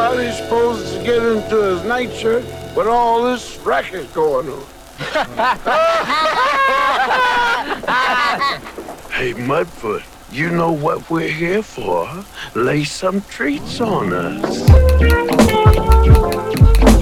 How's he supposed to get into his nightshirt with all this racket going on? Hey, Mudfoot, you know what we're here for. Lay some treats on us.